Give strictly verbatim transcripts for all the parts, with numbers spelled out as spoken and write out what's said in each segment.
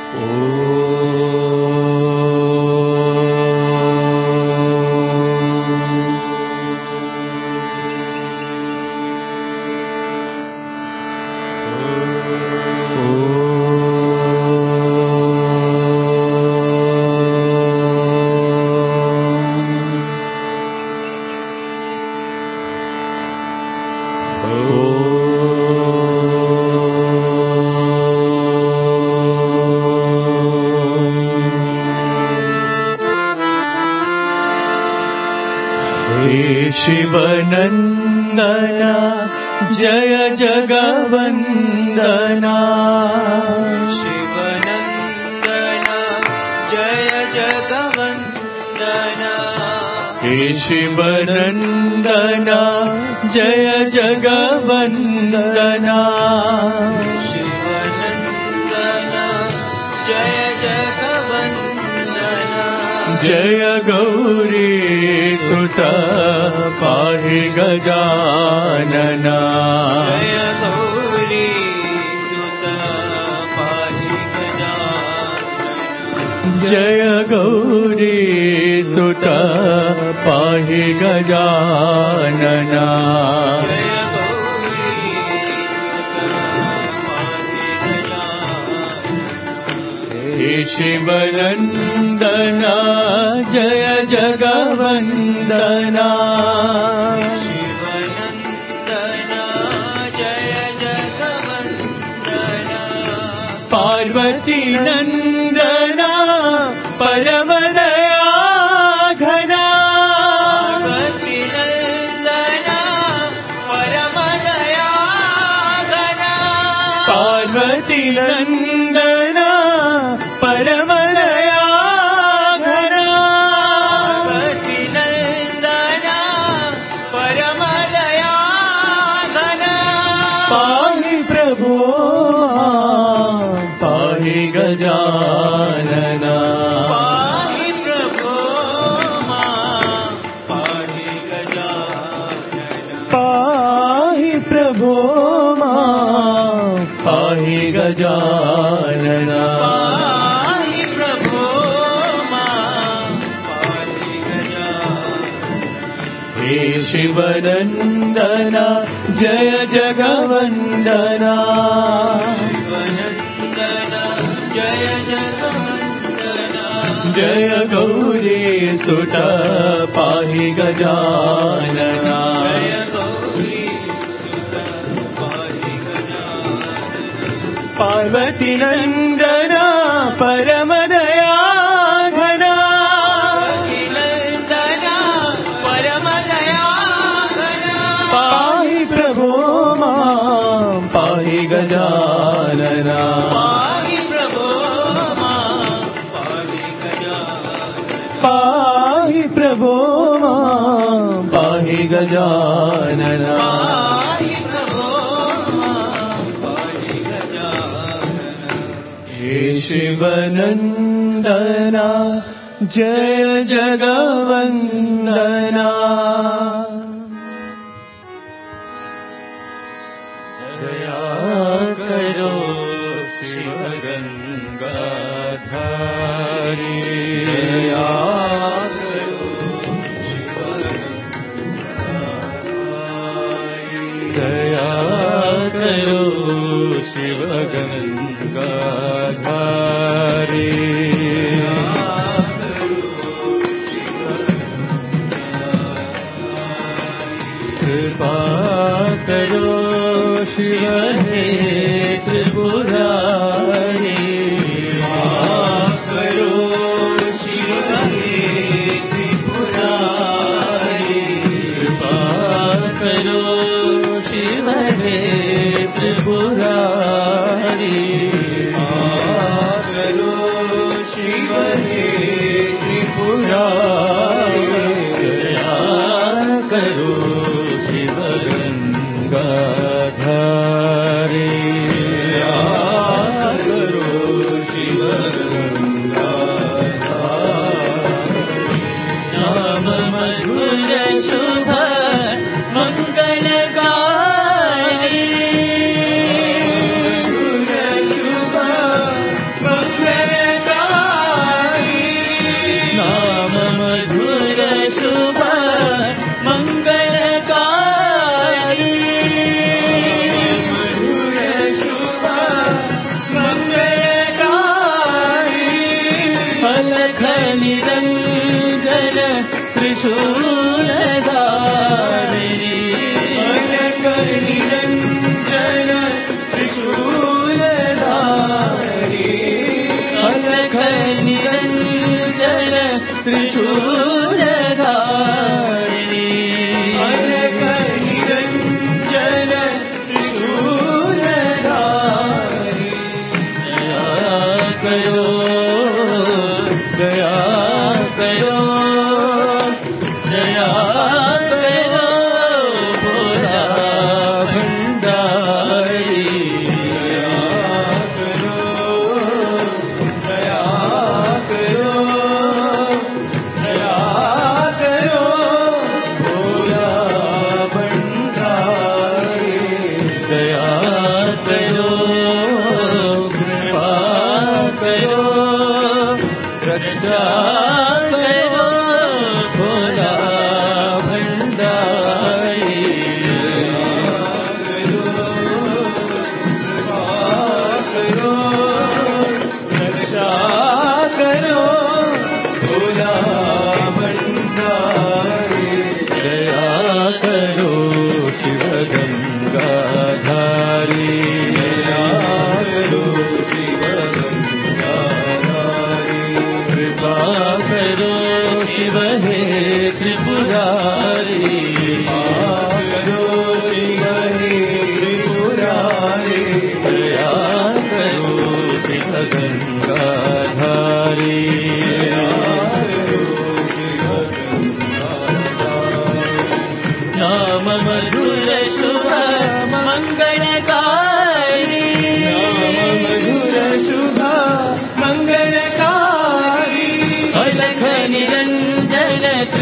शिवनन्दना जय जगवन्दना शिवनन्दना जय जगवन्दना हे शिवनन्दना जय जगवन्दना शिवनन्दना जय जगवन्दना जय गौरी सुत पाहि गजानना जय गौरी सुत पाहि गजानना जय गौरी सुत पाहि गजानना जय गौरी सुत पाहि गजानना हे शिवनन्दना जय जगवन्दना शिवनन्दना जय जगवन्दना पार्वती नन्दना परमदया घना पार्वती नन्दना परमदया घना पार्वती नन्दना परमदया घना पार्वती नन्दना परमदया घना पाहि प्रभो पाहि गजानना पाहि प्रभो मां पाहि गजानना पाहि प्रभो मां पाहि गजानना पाहि प्रभो मां पाहि गजानना हे शिवनन्दना जय जगवन्दना शिवनन्दना जय जगवन्दना जय गौरी सुत पाहि गजानना जय गौरी सुत पाहि गजानना पार्वती नन्दना परमदया घना पार्वती नन्दना परमदया घना पाहि प्रभो मां पाहि गजानना पाहि प्रभो मां पाहि गजानना पाहि प्रभो मां पाहि गजानना पाहि प्रभो मां पाहि गजानना हे शिवनन्दना जय जगवन्दना दया करो शिव गंगाधारी दया करो शिव गंगाधारी दया करो शिव गंगाधारी कृपा करो शिव हे त्रिपुरारी करो शिव हे त्रिपुरारी कृपा करो शिव हे त्रिपुरारी करो शिव हे त्रिपुरारी दया करो शिव गंगाधारी दया करो शिव गंगाधारी नाम मधुर शुभ मंगलकारी मधुर शुभ त्रिशूलधारिणी अलख निरञ्जन त्रिशूलधारी अलख निरञ्जन त्रिशूलधारिणी अलख निरञ्जन त्रिशूलधारी दया करो दया करो दया करो भोला भंडारी दया करो दया करो दया करो भोला भंडारी दया करो कृपा करो रक्षा करो भोला भंडारी करो रक्षा करो भोला भंडारी दया करो शिव गंगाधारी दया करो शिव गंगाधारी कृपा करो शिव हे त्रिपुरारी करो शिव हे त्रिपुरारी दया करो शिव गंगाधारी नाम मधुर शुभ मंगलकारी नाम मधुर शुभ मंगलकारी अलख निरंजन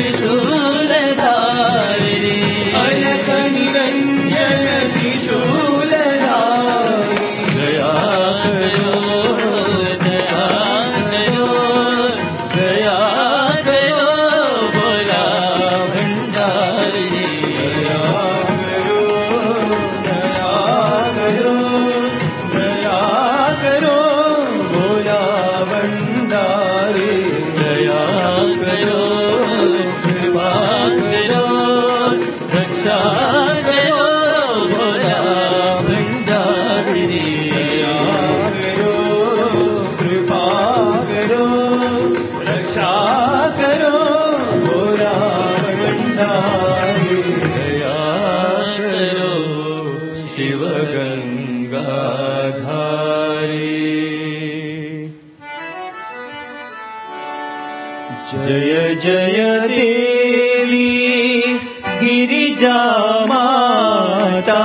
त्रिशूलधारी अलख निरंजन त्रिशूलधारी दया करो दया करो दया करो भोला भंडारी दया करो दया करो दया करो भोला भंडारी दया करो कृपा करो रक्षा करो भोला भंडारी दया करो कृपा करो रक्षा करो भोला भंडारी दया करो शिव गंगाधारी जय जय देवी गिरिजा माता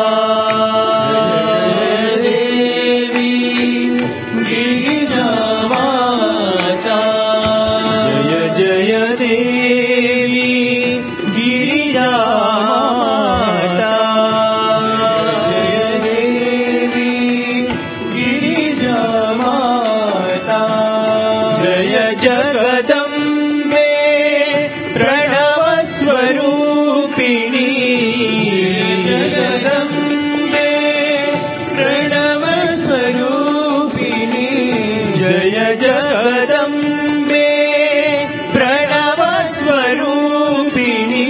देवी गिरिजा माता जय जय देवी गिरिजा माता जय देवी गिरिजा माता जय जगदम्बे प्रणव स्वरूपिणी जगदम्बे प्रणव स्वरूपिणी जय जगदम्बे प्रणव स्वरूपिणी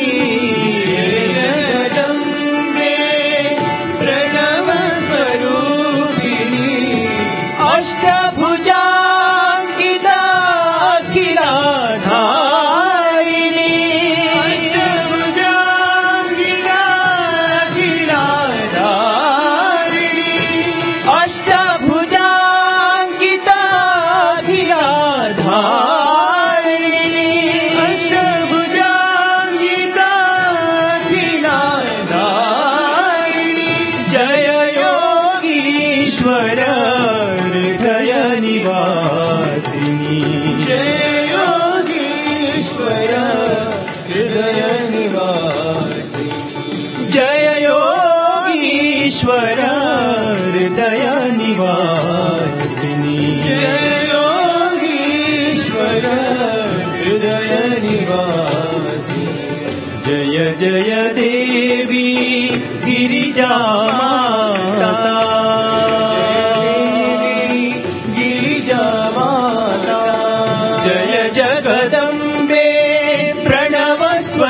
जगदम्बे प्रणव स्वरूपिणी अष्टभुजाङ्किता अखिलाधारिणी अष्टभुजाङ्किता अखिलाधारिणी अष्टभुजाङ्किता अखिलाधारिणी अष्टभुजाङ्किता अखिलाधारिणी जय योगीश्वर हृदय निवासिनी जय योगीश्वर हृदय निवासिनी जय योगीश्वर हृदय निवासिनी जय योगीश्वर हृदय निवासिनी जय जय देवी गिरिजा माता गिरिजा माता जय जगदम्बे प्रणव स्व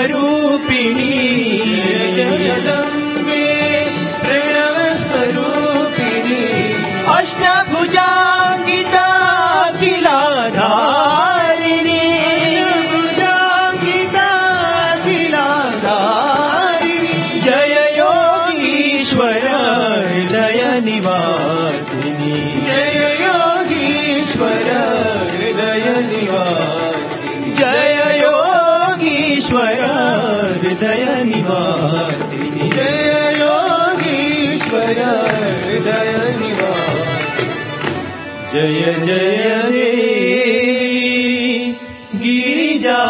निवासिनी जय योगीश्वर हृदय निवासिनी जय योगीश्वर हृदय निवासिनी जय योगीश्वर हृदय निवासिनी जय जय देवी गिरिजा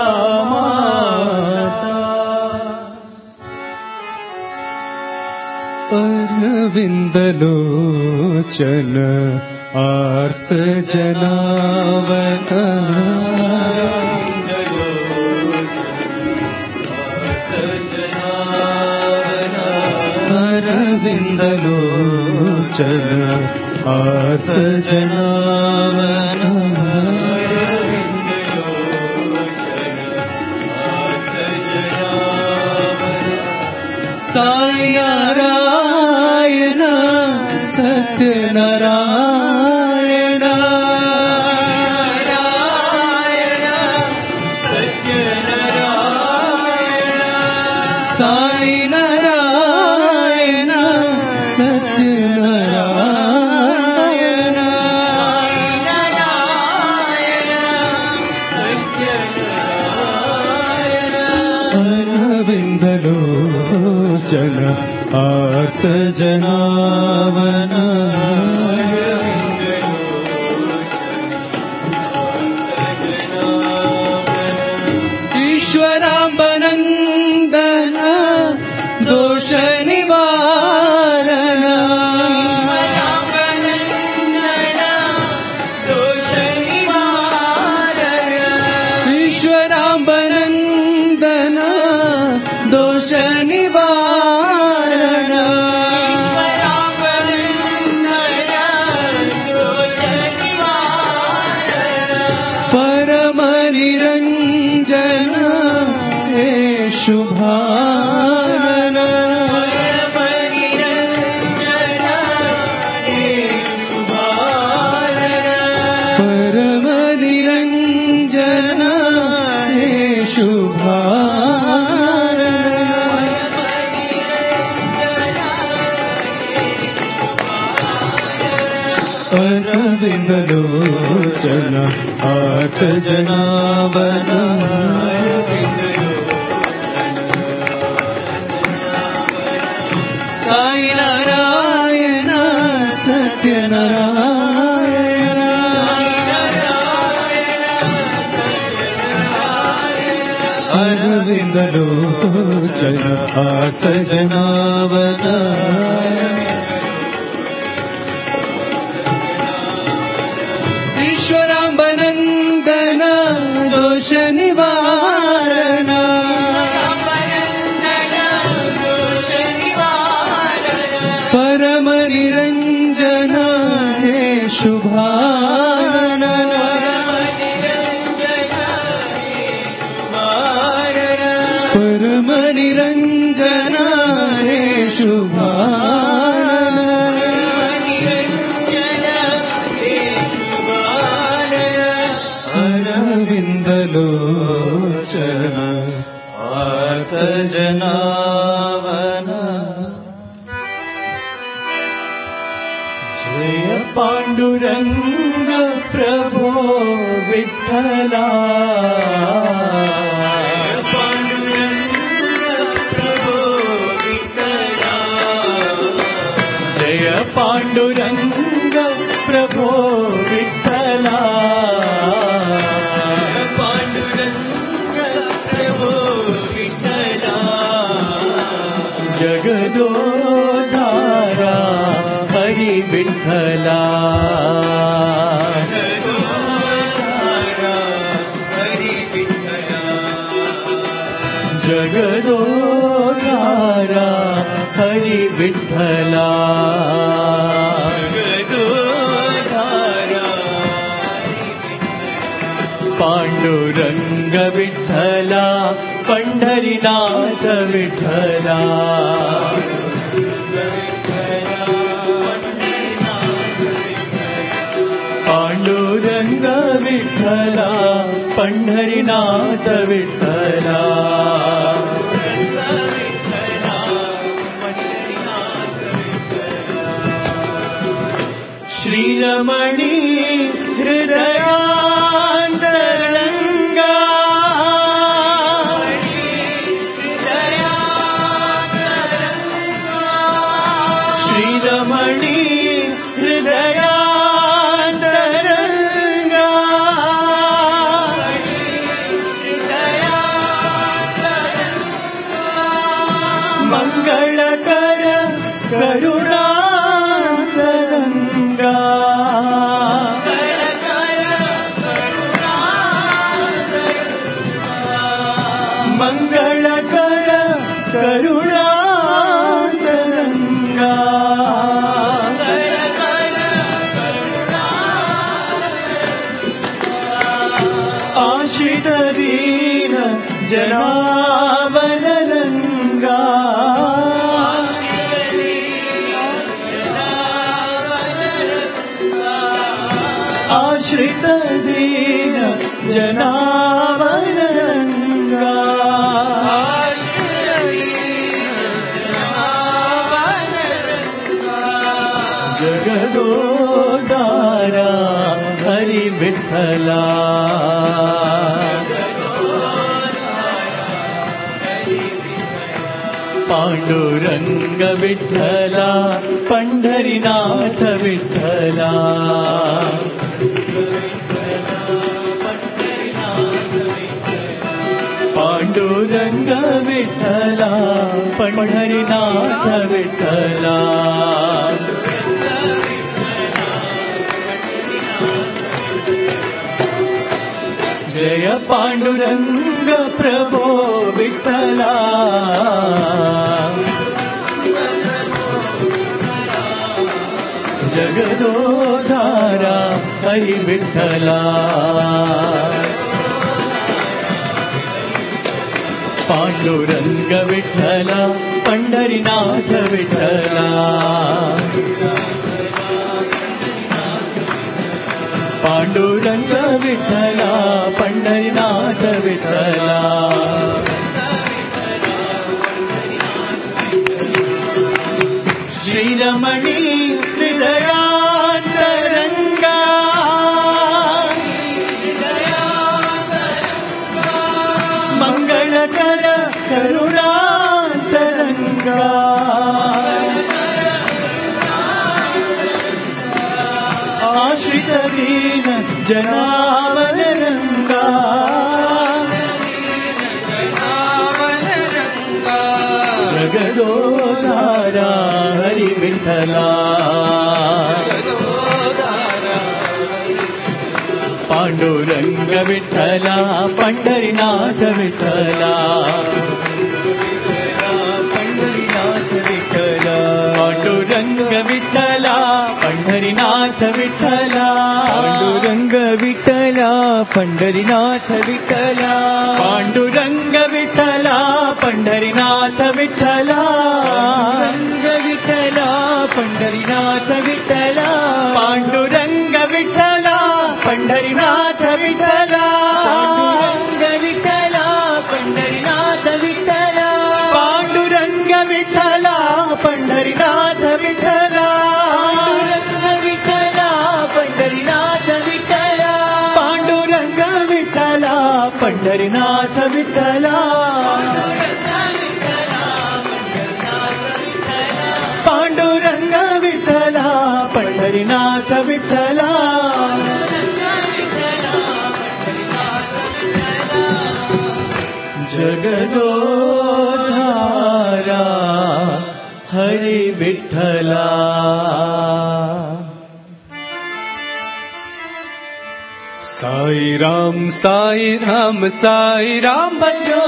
अरविन्दलोचन आर्त जनावना अरविन्दलोचन आर्त जनावना साई नारायण सत्यनारायण नारायण सत्यनारायण साई नारायण सत्यनारायण अरविन्दलोचन आर्त जनावना ईश्वराम्बनन्दन दोष निवारण ईश्वराम्बनन्दन दोष निवारण परम निरंजन हे शुभानन परम निरंजन हे शुभानन अरविन्दलोचन आर्त जनावना साई नारायण सत्यनारायण अरविन्दलोचन आर्त जनावना ईश्वराम्बनन्दन दोष निवारण परम निरंजन हे शुभानन परम निरंजन हे शुभानन अरविन्दलोचन आर्त जनावना जय पाण्डुरङ्ग प्रभो विठ्ठला जय पाण्डुरङ्ग प्रभो विठ्ठला जगदोधारा हरि विठ्ठला जगदोधारा हरि विठ्ठला पांडुरंग विठ्ठला पंढरीनाथ विठ्ठला पांडुरंग विठ्ठला पंढरीनाथ विठ्ठला श्रीरमणी हृदयान्तरङ्गा श्रीरमणी हृदयान्तरङ्गा मङ्गलकर करुणान्तरङ्गा मङ्गलकर करुणान्तरङ्गा आश्रितदीन जनावनरङ्गा आश्रितदीन जनावनरङ्गा जगदोदारा हरि विठ्ठला पांडुरंग विठ्ठला पंढरीनाथ विठ्ठला पांडुरंग विठ्ठला पंढरीनाथ विठ्ठला जय पांडुरंग प्रभो विठ्ठला जगदोधारा हरि विठ्ठला पांडुरंग विठ्ठला पंढरीनाथ विठ्ठला पांडुरंग विठ्ठला पंढरीनाथ विठ्ठला श्रीरमणी हृदयान्तरङ्गा मङ्गलकर करुणान्तरङ्गा आश्रितदीन जनावनरङ्गा जगदोधारा हरि विठ्ठला पांडुरंग विठ्ठला पंढरीनाथ विठ्ठला पंढरीनाथ विठ्ठला पांडुरंग विठ्ठला पंढरीनाथ विठ्ठला पांडुरंग विठ्ठला पंढरीनाथ विठ्ठला पांडुरंग विठ्ठला पंढरीनाथ विठ्ठला पांडुरंग विठ्ठला पंढरीनाथ विठ्ठला पांडुरंग विठ्ठला पंढरीनाथ विठ्ठला पांडुरंग विठ्ठला पंढरीनाथ विठ्ठला पांडुरंग विठ्ठला पंढरीनाथ विठ्ठला पंढरीनाथ विठ्ठला पांडुरंग विठ्ठला पंढरीनाथ विठ्ठला पांडुरंग विठ्ठला पंढरीनाथ विठ्ठला जगदोधारा हरि विठ्ठला साई राम साई राम साई राम भजो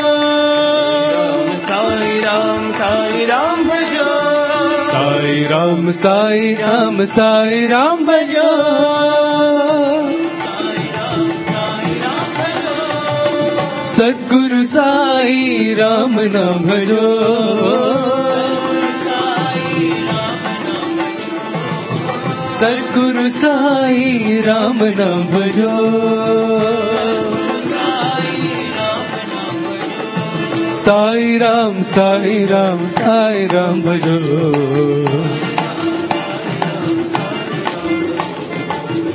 साई राम साई राम भजो साई राम साई राम साई राम भजो सद्गुरु साई राम नाम भजो सद्गुरु साई राम नाम भजो साई राम साई राम साई राम भजो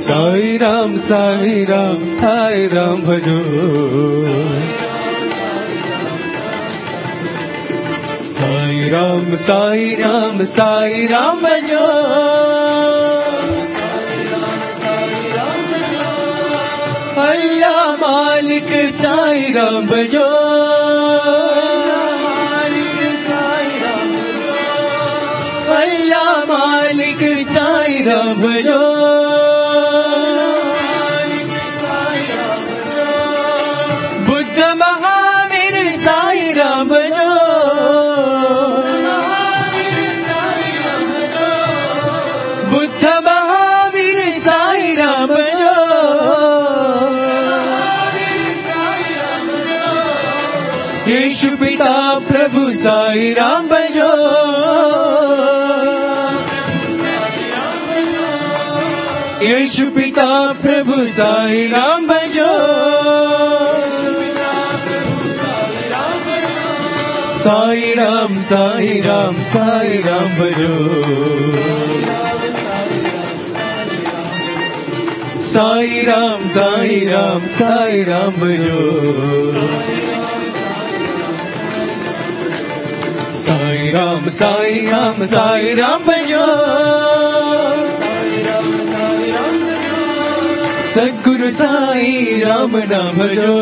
साई राम साई राम साई राम भजो साई राम साई राम साई राम भजो अल्लाह मालिक साई राम भजो अल्लाह मालिक साई राम भजो बुद्ध महावीर साई राम भजो बुद्ध महावीर साई राम भजो यीशु पिता प्रभु साई राम भजो यीशु पिता प्रभु साई राम भजो साई राम साई राम साई राम भजो साई राम साई राम साई राम भजो साई राम साई राम साई राम भजो सद्गुरु साई राम नाम भजो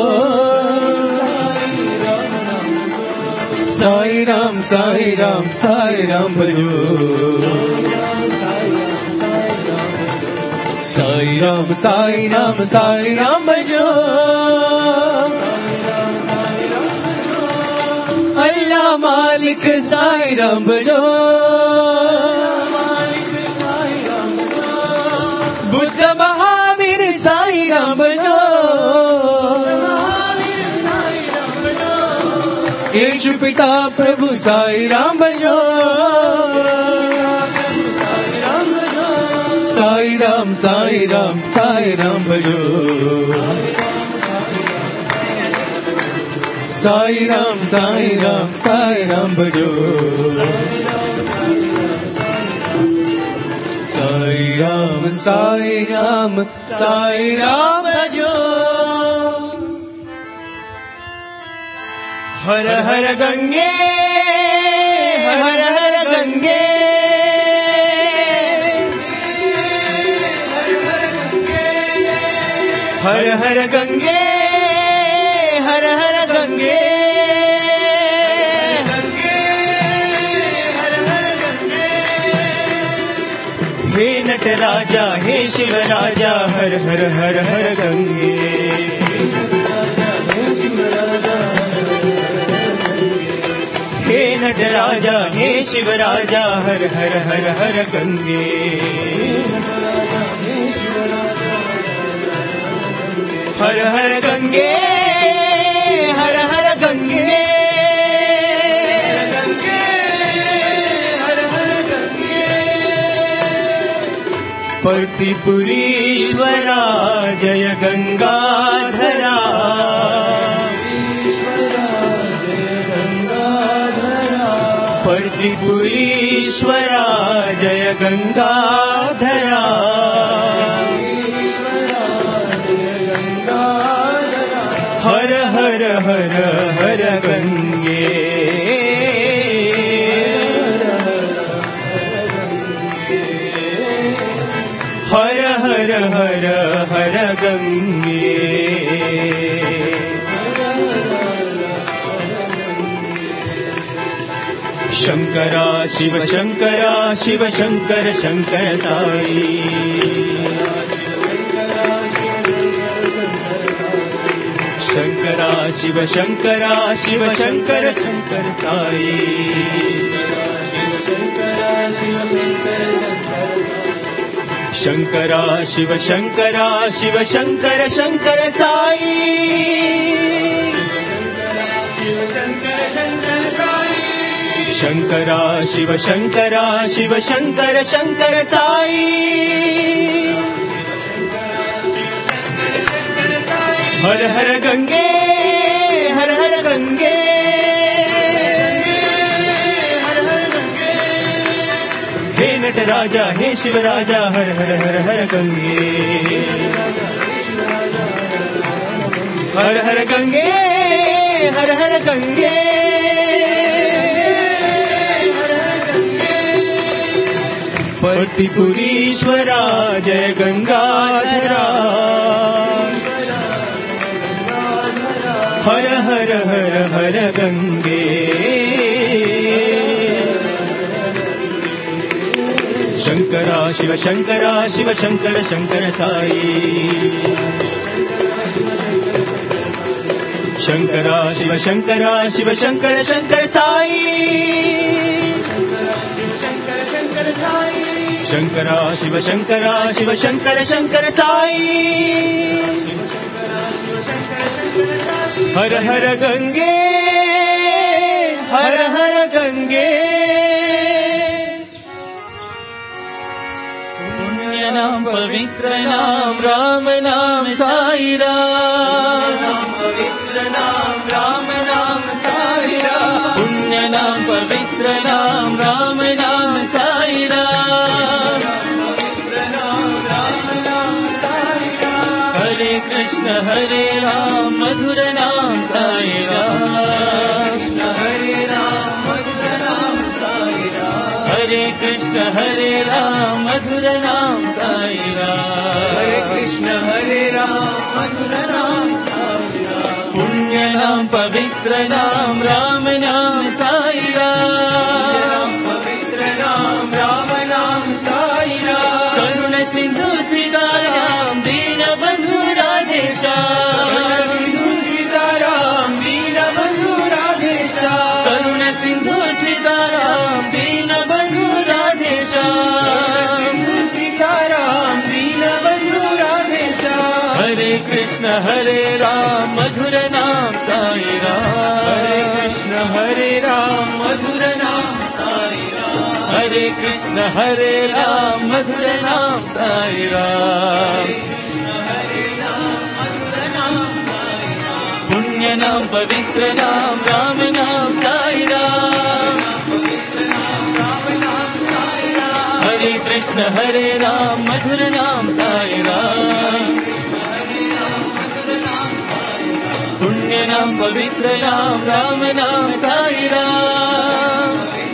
साई राम साई राम साई राम भजो साई राम साई राम साई राम भजो अल्लाह मालिक साई राम भजो बुद्ध महावीर साई राम भजो यीशु पिता प्रभु साई राम भजो साई राम साई राम साई राम भजो साई राम साई राम साई राम भजो साई राम साई राम साई राम भजो हर हर गंगे हर हर गंगे हर हर गंगे हर हर गंगे हे नटराजा हे शिव राजा हर हर हर हर गंगे हे नटराजा हे शिव राजा हर हर हर हर गंगे हर हर गंगे हर हर गंगे हर हर गंगे प्रतिपुरीश्वरा जय गंगाधरा प्रतिपुरीश्वरा जय गंगाधरा हर हर हर हर गंगे हर हर हर हर गंगे शंकरा शिव शंकरा शिव शंकर शंकर साई शंकरा शिव शंकरा शिव शंकर शंकर साई शंकरा शिव शंकरा शिव शंकर शंकर साई शंकरा शिव शंकरा शिव शंकर शंकर साई हर हर गंगे हर हर गंगे हर हर गंगे हे नट राजा हे शिव राजा हर हर हर हर गंगे हर हर गंगे हर हर गंगे पतिपुरीश्वरा जय गंगाधरा हर हर हर हर गंगे शंकरा शिव शंकरा शिव शंकर शंकर साई शंकरा शिव शंकरा शिव शंकर शंकर साई शंकरा शिव शंकरा शिव शंकर शंकर साई हर हर गंगे हर हर गंगे पुण्य नाम पवित्र नाम राम नाम साई राम पवित्र नाम राम नाम साई राम पुण्य नाम पवित्र नाम राम नाम साई राम पवित्र नाम राम नाम साई राम हरे कृष्ण हरे राम मधुर नाम साई राम हरे राम मधुर नाम साई राम हरे कृष्ण हरे राम मधुर नाम साई राम हरे कृष्ण हरे राम मधुर नाम साई राम पुण्य नाम पवित्र नाम राम नाम साई राम पवित्र नाम राम नाम साई राम करुण सिंधु सीताराम दीन बंधु राधेश्याम सीताराम दीन बंधु राधेश्याम करुण सिंधु सीताराम दीन बंधु राधेश्याम सीताराम दीन बंधु राधेश्याम हरे कृष्ण हरे राम मधुर नाम साई राम हरे कृष्ण हरे राम मधुर नाम साई राम हरे कृष्ण हरे राम मधुर नाम साई राम पुण्य नाम पवित्र नाम राम नाम साई राम हरे कृष्ण हरे राम मधुर नाम साई राम पुण्य नाम पवित्र नाम राम नाम साई राम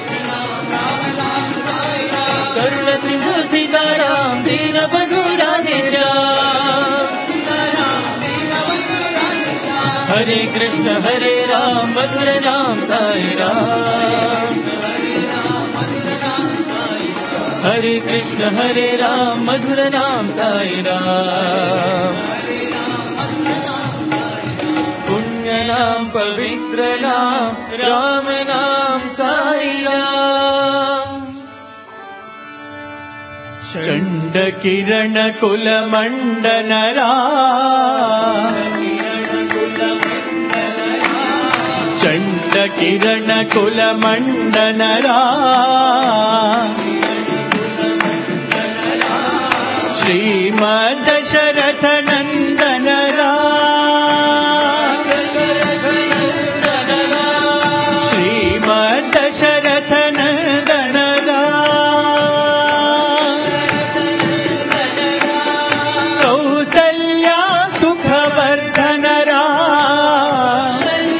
करुण सिंधु सीताराम दीन बंधु राधेश्याम हरे कृष्ण हरे राम मधुर नाम साई राम हरे कृष्ण हरे राम मधुर नाम साई राम पुण्य नाम पवित्र नाम राम नाम साई राम चंड किरण कुल मंडन राम चंड किरण कुल मंडन राम श्रीमद दशरथ नंदन राम श्रीमद दशरथ नंदन राम कौसल्या सुखवर्धन राम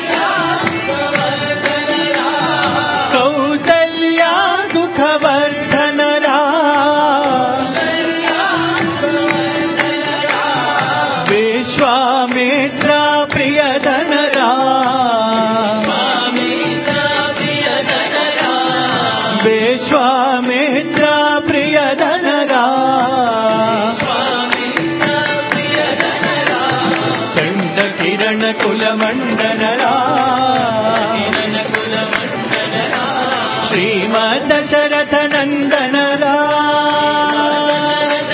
कौसल्या सुखवर्धन राम विश्वामित्र प्रियधन राम विश्वामित्र प्रियधन राम चंड किरण कुल मंडन राम श्रीमद दशरथ नंदन राम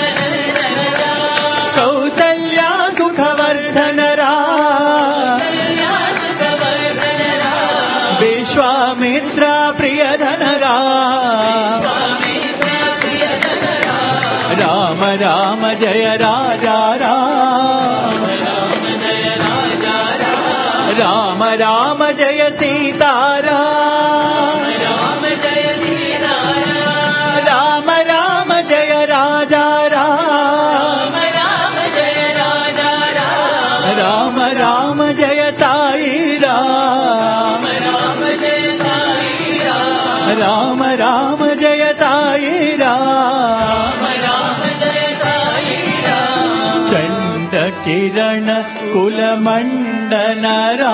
कौसल्या सुखवर्धन राम विश्वामित्र प्रियधन राम राम राम जय राजा राम राम राम जय सीता राम राम जय सीता राम राम కిరణ కులమండనరా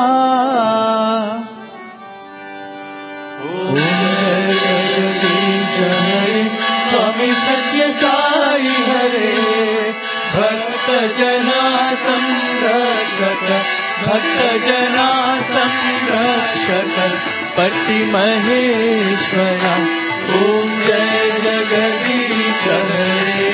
స్వామి సత్య సాయి హరే భక్త జనా సంరక్షక భక్త జనా సంరక్షక పతి మహేశ్వర ఓం జయ జగదీశ హరే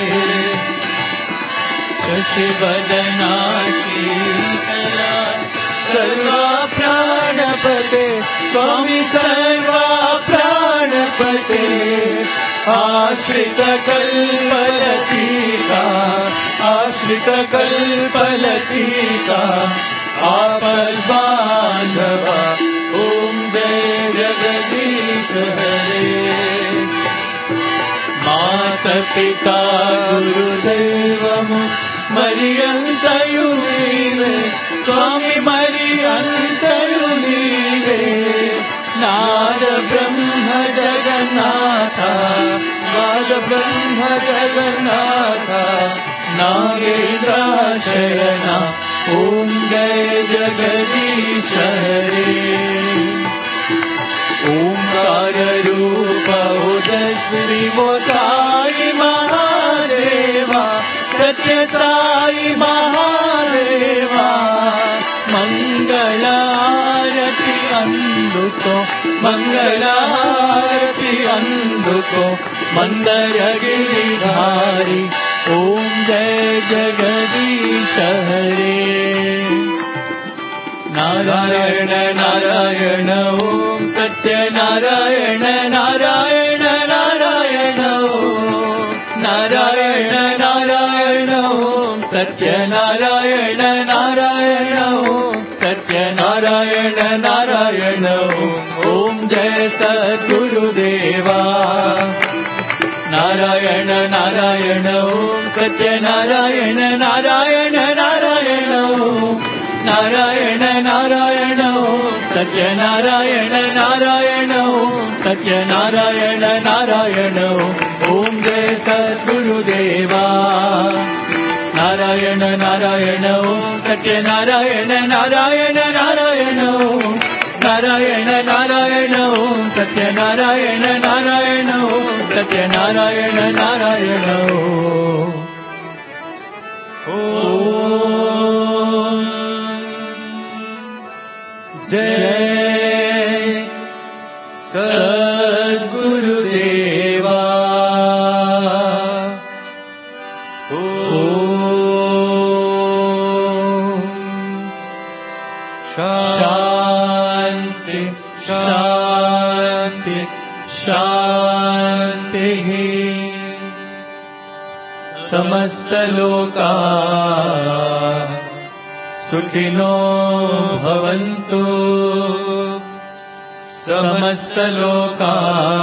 శశివదనా శ్రీకరా సర్వా ప్రాణపతే స్వామి సర్వా ప్రాణపతే ఆశ్రిత కల్పలతీకా ఆశ్రిత కల్పలతీకా ఆపద్బాంధవ ఓం జయ జగదీశ హరే మాత పితా గురుదైవము మరి అంతయు నీవే స్వామి మరి అంతయు నీవే నాద బ్రహ్మ జగన్నాథ నాద బ్రహ్మ జగన్నాథ నాగేంద్రాశయన ఓం జయ జగదీశ హరే ఓంకార రూప ఓజస్వి ఓ సాయి మహాదేవా సత్య సాయి మహాదేవా మంగళారతి అందుకో మంగళారతి అందుకో మందర గిరిధారి ఓం జయ జగదీశ హరే నారాయణ నారాయణ ఓం సత్యనారాయణ నారాయణ నారాయణ ఓం నారాయణ నారాయణ ఓం సత్యనారాయణ నారాయణ ఓం సత్యనారాయణ నారాయణ ఓం జయ సద్గురుదేవా నారాయణ నారాయణ ఓం సత్యనారాయణ నారాయణ నారాయణ ఓం నారాయణ నారాయణ ఓం సత్యనారాయణ నారాయణ ఓం సత్యనారాయణ నారాయణ ఓం జయ సద్గురుదేవా నారాయణ నారాయణ ఓం సత్యనారాయణ నారాయణ నారాయణ ఓం నారాయణ నారాయణ ఓం సత్యనారాయణ నారాయణ ఓం సత్యనారాయణ నారాయణ ఓం జయ సద్గురుదేవా శాంతి శాంతి శాంతి సమస్తలోకా సుఖినో భవంతు సమస్తలోకా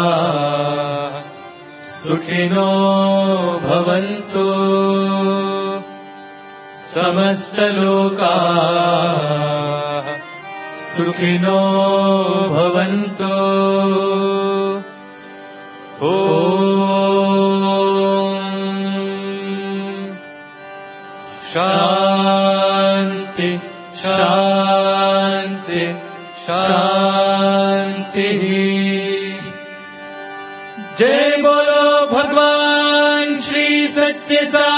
సుఖినో భవంతు సమస్తలోకా సుఖినో భవంతు ఓం శాంతి శాంతి శాంతి జై బోలో భగవాన్ శ్రీ సత్య సాయి